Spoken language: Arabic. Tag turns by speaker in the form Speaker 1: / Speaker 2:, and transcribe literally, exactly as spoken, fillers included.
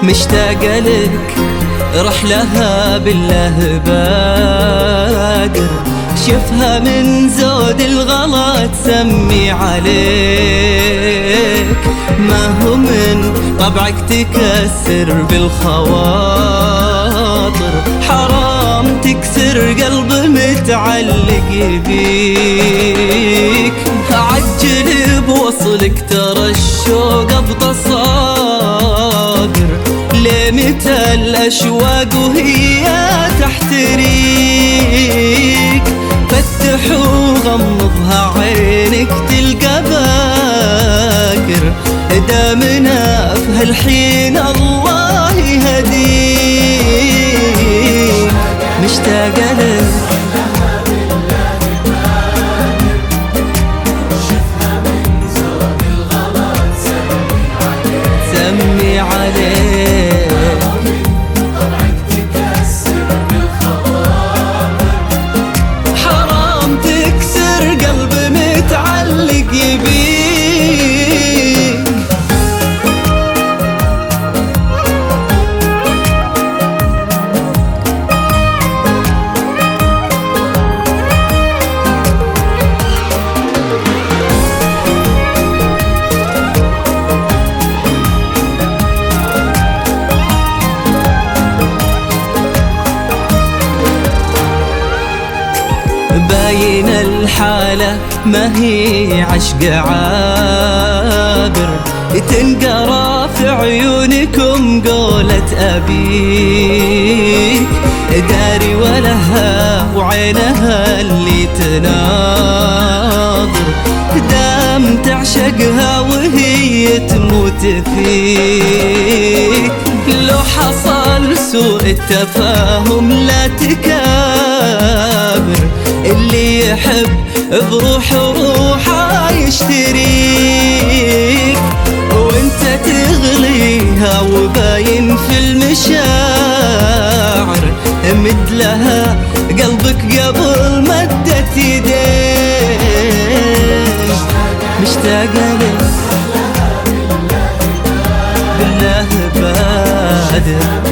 Speaker 1: مشتاقة لك رحلها بالله بادر، شفها من زود الغلا تسمي عليك، ما هو من طبعك تكسر بالخواطر، حرام تكسر قلب متعلق بيك، عجل بوصلك ترى الشوق بتصابر، لمتى الأشواق وهي تحتريك، فتح وغمضها عينك تلقى باكر، دامنا في هالحين الله يهديك، مشتاقة لك تسمي عليك، حرام تكسر قلب متعلق بيك. باين الحالة ما هي عشق عابر، تنقرا في عيونكم قولة أبيك، داري ولها وعينها اللي تناظر، دام تعشقها وهي تموت فيك، لو حصل سوء التفاهم لا تكابر، اللي يحب بروح روحه يشتريك، وانت تغليها وباين في المشاعر، مد لها قلبك قبل مدت يديك، مشتاقة لك بالله بادر.